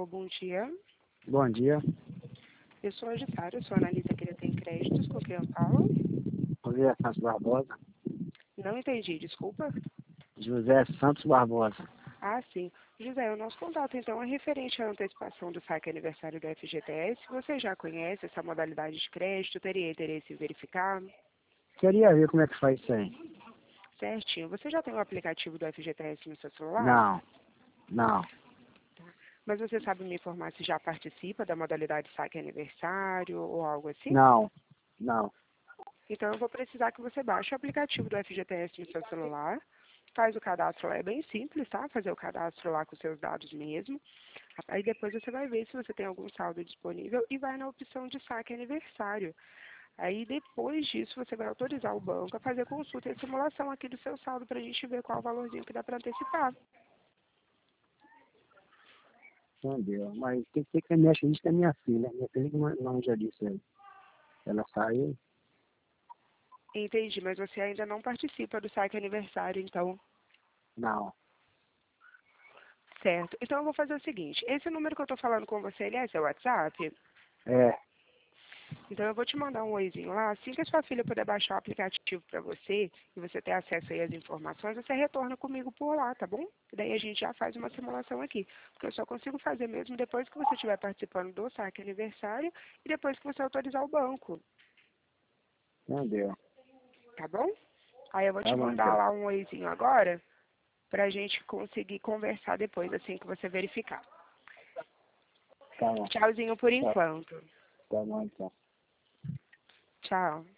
bom dia. Bom dia. Eu sou a Gitária, sou analista que tem créditos, com quem eu falo? José Santos Barbosa. Não entendi, desculpa. José Santos Barbosa. Ah, sim. José, o nosso contato então é referente à antecipação do saque aniversário do FGTS. Você já conhece essa modalidade de crédito? Teria interesse em verificar? Queria ver como é que faz isso aí. Certinho. Você já tem o aplicativo do FGTS no seu celular? Não. Mas você sabe me informar se já participa da modalidade saque aniversário ou algo assim? Não. Então eu vou precisar que você baixe o aplicativo do FGTS no seu celular. Faz o cadastro lá, é bem simples, tá? Fazer o cadastro lá com os seus dados mesmo. Aí depois você vai ver se você tem algum saldo disponível e vai na opção de saque aniversário. Aí depois disso você vai autorizar o banco a fazer consulta e simulação aqui do seu saldo para a gente ver qual o valorzinho que dá para antecipar. Entendeu? Mas tem que ter que mexer isso com a minha filha. Minha filha que não já disse aí. Ela saiu. Entendi, mas você ainda não participa do saque aniversário, então. Não. Certo. Então eu vou fazer o seguinte, esse número que eu estou falando com você, ele é seu WhatsApp? É. Então eu vou te mandar um oizinho lá, assim que a sua filha puder baixar o aplicativo para você, e você ter acesso aí às informações, você retorna comigo por lá, tá bom? E daí a gente já faz uma simulação aqui, porque eu só consigo fazer mesmo depois que você estiver participando do saque aniversário e depois que você autorizar o banco, Entendeu? tá bom? Aí eu vou te Tá bom, mandar então. lá um oizinho agora, pra gente conseguir conversar depois, assim que você verificar. Tá bom. Tchauzinho por Tá, enquanto. tá bom, então. Tchau.